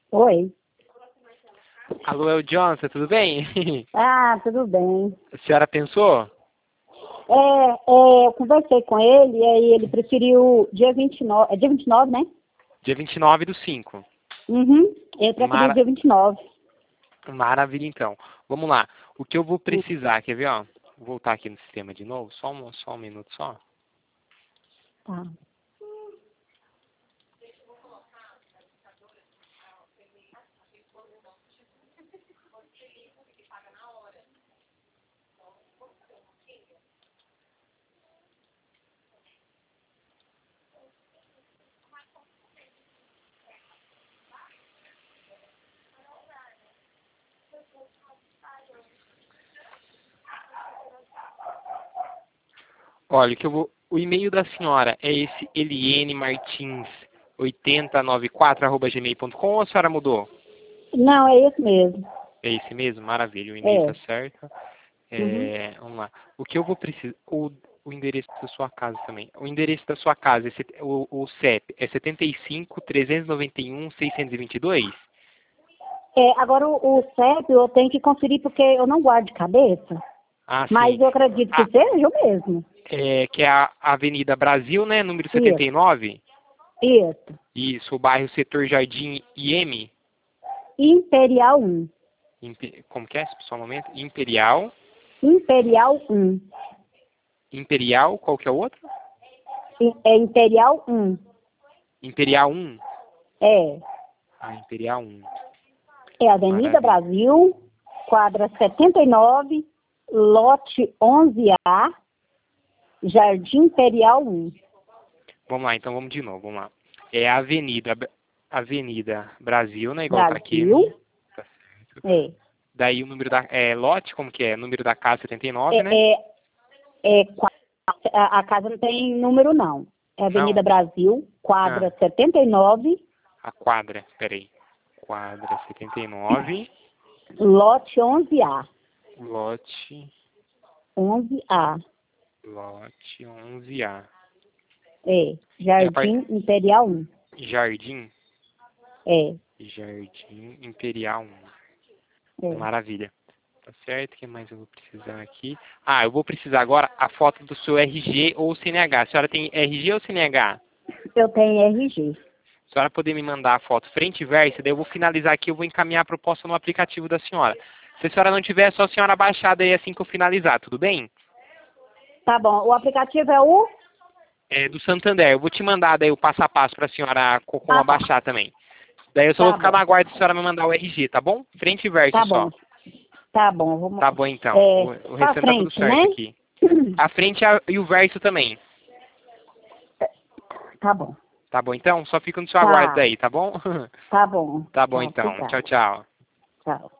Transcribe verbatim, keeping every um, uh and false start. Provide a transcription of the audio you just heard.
Oi. Alô, é o Johnson, tudo bem? Ah, tudo bem. A senhora pensou? É, é, eu conversei com ele e aí ele preferiu dia vinte e nove, é dia vinte e nove, né? Dia vinte e nove do cinco. Uhum. Ele preferiu Mara... dia vinte e nove. Maravilha, então. Vamos lá. O que eu vou Hum. precisar, quer ver, ó? Vou voltar aqui no sistema de novo, só um, só um minuto só. Tá. Olha, o que eu vou... O e-mail da senhora é esse Eliene Martins oitenta e noventa e quatro arroba gmail ponto com ou a senhora mudou? Não, é esse mesmo. É esse mesmo? Maravilha, o e-mail É. tá certo. Uhum. É, vamos lá. O que eu vou precisar... O, o endereço da sua casa também. O endereço da sua casa, é set- o, o C E P, é setenta e cinco, trezentos e noventa e um, seiscentos e vinte e dois? É, agora o, o C E P eu tenho que conferir porque eu não guardo de cabeça, Ah, mas sim. eu acredito que Ah, seja o mesmo. é, que é a Avenida Brasil, né? Número setenta e Isso, nove. isso. Isso, o bairro Setor Jardim I M. Imperial um. Impe- Como que é? Só um momento. Imperial. Imperial um. Imperial, qual que é o outro? I- É Imperial um. Imperial um. É. Ah, Imperial um. É Avenida Maravilha. Brasil, quadra setenta e nove, lote onze A, Jardim Imperial um. Vamos lá, então vamos de novo, vamos lá. É a Avenida, Avenida Brasil, né? Igual tá aqui. Brasil, Tá certo. é. Daí o número da... É, lote, como que é? Número da casa setenta e nove, né? É, é, é qua- a, a casa não tem número, não. É Avenida Não. Brasil, Ah, quadra setenta e nove, a quadra, peraí. Quadra setenta e nove, lote onze A. lote, onze A, lote onze A. é. É a par... Jardim Imperial um. Jardim, É, Jardim Imperial um. é. Maravilha. Tá certo, o que mais eu vou precisar aqui? Ah, eu vou precisar agora a foto do seu R G ou C N H. A senhora tem R G ou C N H? Eu tenho R G. Se a senhora poder me mandar a foto frente e verso, daí eu vou finalizar aqui, eu vou encaminhar a proposta no aplicativo da senhora. Se a senhora não tiver, é só a senhora baixar daí assim que eu finalizar, tudo bem? Tá bom. O aplicativo é o? É do Santander. Eu vou te mandar daí o passo a passo para a senhora co- como Ah, tá. abaixar também. Daí eu só vou Tá ficar bom. na guarda se a senhora me mandar o R G, tá bom? Frente e verso Tá só. bom. Tá bom. Vamos, Tá bom então. é, O, o pra restante tá tudo frente, né? certo aqui. A frente e a- e o verso também. Tá bom. Tá bom então? Só fica no seu aguardo Tá. daí, tá bom? Tá bom. Tá bom Tá, então. Tchau, obrigada. tchau. Tchau.